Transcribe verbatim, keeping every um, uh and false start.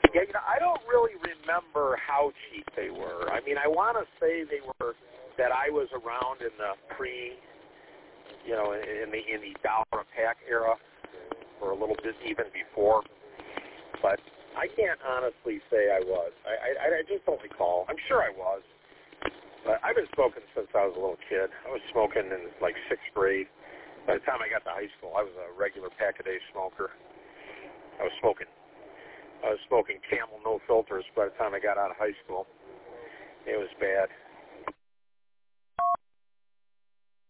Yeah, you know, I don't really remember how cheap they were. I mean, I want to say they were that I was around in the pre, you know, in the in the dollar a pack era, or a little bit even before. But I can't honestly say I was. I, I I just don't recall. I'm sure I was. But I've been smoking since I was a little kid. I was smoking in like sixth grade. By the time I got to high school, I was a regular pack-a-day smoker. I was smoking. I was smoking Camel no filters by the time I got out of high school. It was bad.